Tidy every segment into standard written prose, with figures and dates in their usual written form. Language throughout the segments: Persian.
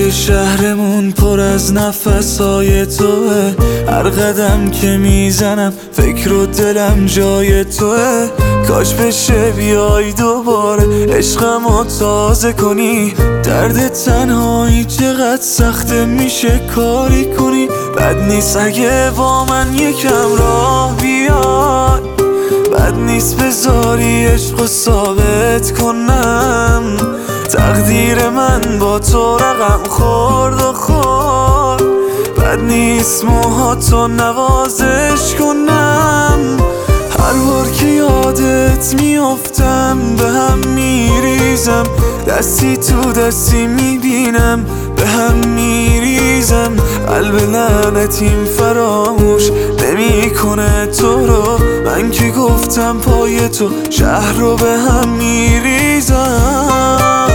که شهرمون پر از نفسای توه، هر قدم که میزنم فکر و دلم جای توه. کاش بشه بیای دوباره عشقمو تازه کنی، درد تنهایی چقدر سخته میشه کاری کنی. بد نیست اگه با من یکم راه بیای، بد نیست بذاری عشقو ثابت کنم. تقدیر من با تو رقم خورد و خورد، بد نیست موهاتو نوازش کنم. هر بار که یادت میافتم به هم میریزم، دستی تو دستی میبینم به هم میریزم. قلب لعنتیم فراموش نمیکنه تو رو، من که گفتم پای تو شهر رو به هم میریزم.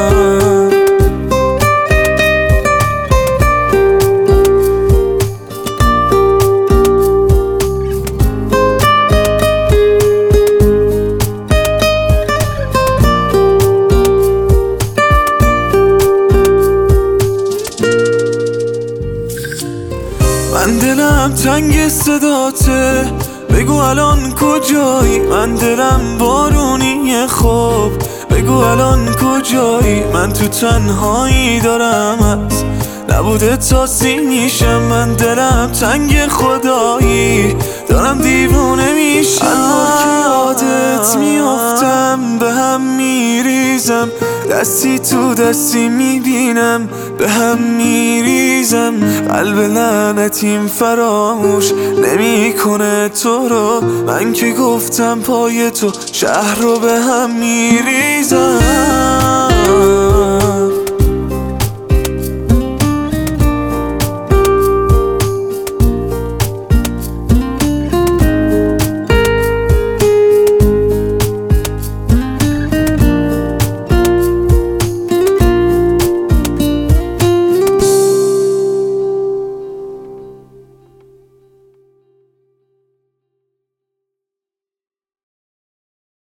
من دلم تنگ صداته، بگو الان کجایی؟ من دلم بارونیه، خب بگو الان کجایی؟ من تو تنهایی دارم از نبوده تاسی میشم. من دلم تنگ خدایی دارم دیوونه میشم. هر بار که یادت میافتم به هم میریزم، دستی تو دستی میبینم به هم میریزم. قلب لعنتیم فراموش نمیکنه تو رو، من که گفتم پای تو شهر رو به هم میریزم.